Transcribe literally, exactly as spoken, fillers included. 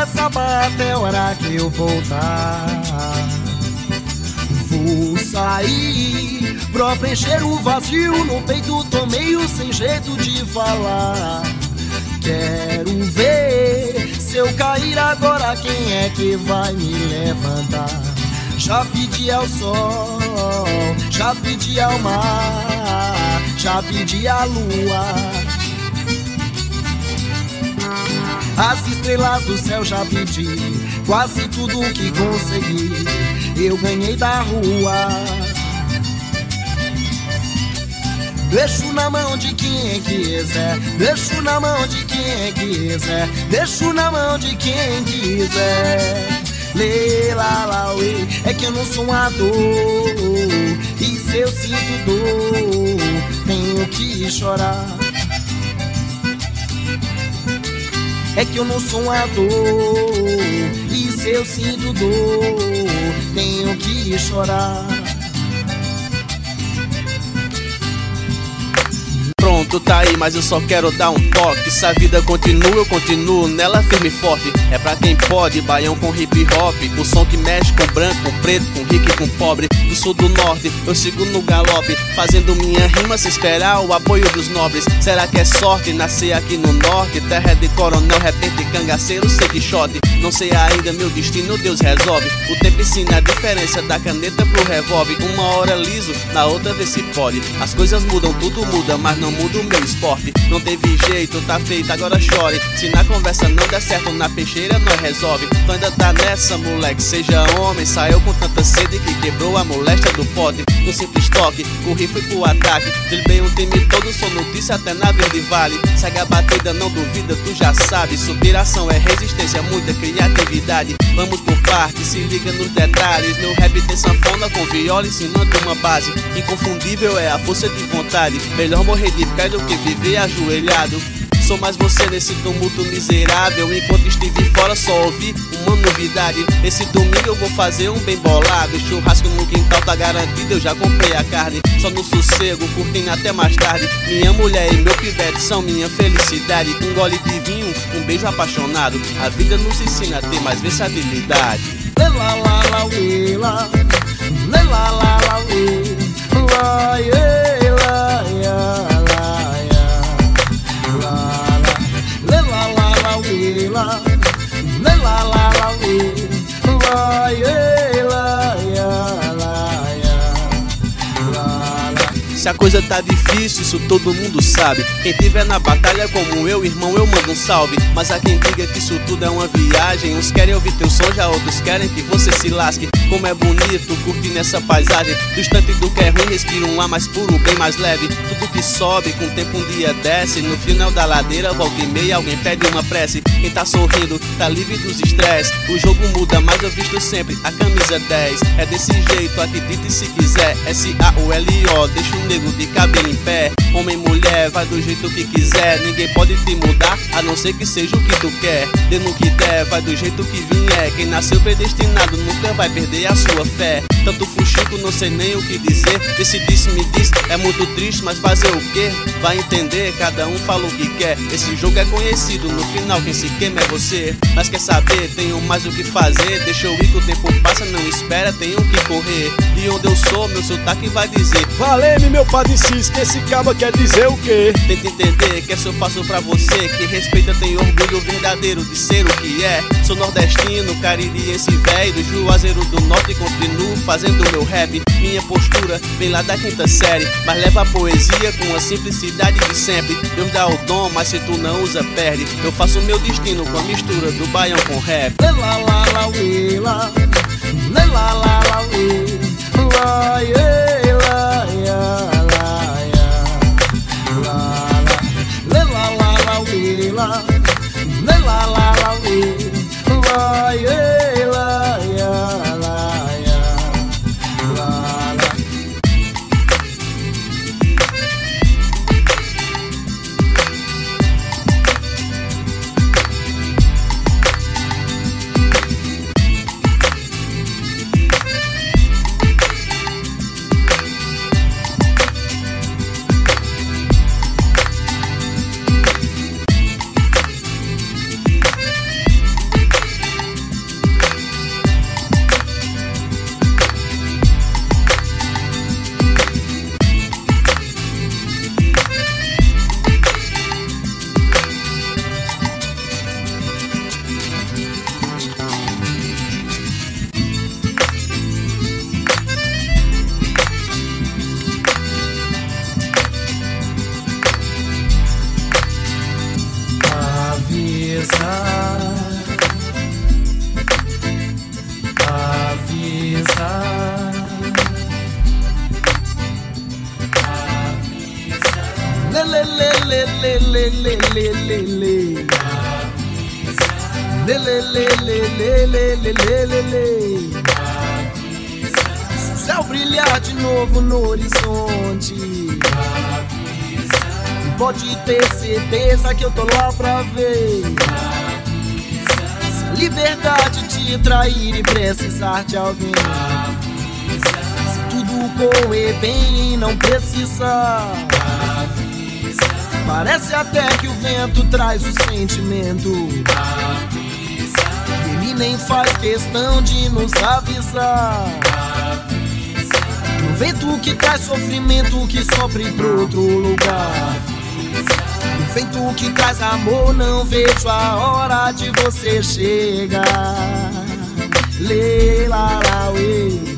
nessa barra até a hora que eu voltar. Vou sair pra preencher o vazio no peito, tô meio sem jeito de falar. Quero ver se eu cair agora, quem é que vai me levantar? Já pedi ao sol, já pedi ao mar, já pedi à lua. As estrelas do céu já pedi, quase tudo que consegui eu ganhei da rua. Deixo na mão de quem quiser, deixo na mão de quem quiser, deixo na mão de quem quiser. Lê, lá, lá, uê. É que eu não sou um ator, e se eu sinto dor, tenho que chorar. É que eu não sou um ator, e se eu sinto dor, tenho que chorar. Pronto, tá aí, mas eu só quero dar um toque. Se a vida continua, eu continuo nela firme e forte. É pra quem pode, baião com hip hop, o som que mexe com branco, com preto, com rico e com pobre. Do sul, do norte, eu sigo no galope, fazendo minha rima sem esperar o apoio dos nobres. Será que é sorte nascer aqui no norte? Terra de coronel, repente, cangaceiro, sei que shot. Não sei ainda meu destino, Deus resolve. O tempo ensina a diferença da caneta pro revólver. Uma hora liso, na outra vê se pode. As coisas mudam, tudo muda, mas não muda o meu esporte. Não teve jeito, tá feito, agora chore. Se na conversa não der certo, na peixeira nós resolve. Tu ainda tá nessa, moleque, seja homem. Saiu com tanta sede que quebrou a moléstia do pote. No simples toque, corri, fui pro ataque. Driblei um time todo, sou notícia até na Verde Vale. Segue a batida, não duvida, tu já sabe. Superação é resistência, muita criatividade. Vamos por partes, se liga nos detalhes. Meu rap tem sanfona com viola ensinando uma base. Inconfundível é a força de vontade. Melhor morrer de pé do que viver ajoelhado. Sou mais você nesse tumulto miserável. Enquanto estive fora só ouvi uma novidade. Esse domingo eu vou fazer um bem bolado. Churrasco no quintal tá garantido, eu já comprei a carne. Só no sossego, curtindo até mais tarde. Minha mulher e meu pivete são minha felicidade. Um gole de vinho, um beijo apaixonado. A vida nos ensina a ter mais versatilidade. Lê, lá, lá, lá, uê, lá. Lê, lá, lá, lá, uê. Lá, iê, lá, iá. La, la, la, la, la, we, la, yeah, la, yeah, la, yeah, la, la. Se a coisa tá difícil, isso todo mundo sabe. Quem tiver na batalha como eu, irmão, eu mando um salve. Mas há quem diga que isso tudo é uma viagem. Uns querem ouvir teu som, já outros querem que você se lasque. Como é bonito curtir nessa paisagem. Distante do que é ruim, respira um ar mais puro, bem mais leve. Tudo que sobe, com o tempo um dia desce. No final da ladeira, volta e meia, alguém pede uma prece. Quem tá sorrindo, tá livre dos estresse. O jogo muda, mas eu visto sempre a camisa dez. É desse jeito, acredite se quiser. S A U L O, deixa o nego de cabelo em pé. Homem, mulher, vai do jeito que quiser. Ninguém pode te mudar, a não ser que seja o que tu quer. Dê no que der, vai do jeito que vier. Quem nasceu predestinado nunca vai perder a sua fé. Tanto fuxico, não sei nem o que dizer. Esse disse me diz, é muito triste, mas fazer o quê? Vai entender, cada um fala o que quer. Esse jogo é conhecido, no final quem se queima é você. Mas quer saber, tenho mais o que fazer. Deixa eu ir que o tempo passa, não espera, tenho que correr. De onde eu sou, meu sotaque vai dizer: valeu-me meu padre Cis, que esse caba quer dizer o quê? Tenta entender que essa eu faço pra você, que respeita, tem orgulho verdadeiro de ser o que é. Sou nordestino, caririense velho, do Juazeiro do Norte e continuo fazendo meu rap. Minha postura vem lá da quinta série, mas leva a poesia com a simplicidade de sempre. Deus dá o dom, mas se tu não usa, perde. Eu faço meu destino com a mistura do baião com rap. Lê, lá, lá, lá, uê, lá. Lê, lá, lá, lá, uê. Lá, iê, lá, iá, lá, iá. Lá, lá. Lê, lá, lá, lá, uê, lá. Lê, lá, lá, lá, uê. Lá, iê, lá, iá, lá, iá. Lá, lá. avisa, lê, lê, lê, lê, lê, lê, lê, lê, lê, lê, lê, lê, lê, lê, lê, lê, lê, lê, lê. Se o céu brilhar de novo no horizonte, pode ter certeza que eu tô lá pra ver. Se a liberdade te trair e precisar de alguém, se tudo correr bem e não precisar, parece até que o vento traz o sentimento, ele nem faz questão de nos avisar. O vento que traz sofrimento que sofre pro outro lugar, o vento que traz amor, não vejo a hora de você chegar. Lê, lá, lá, uê.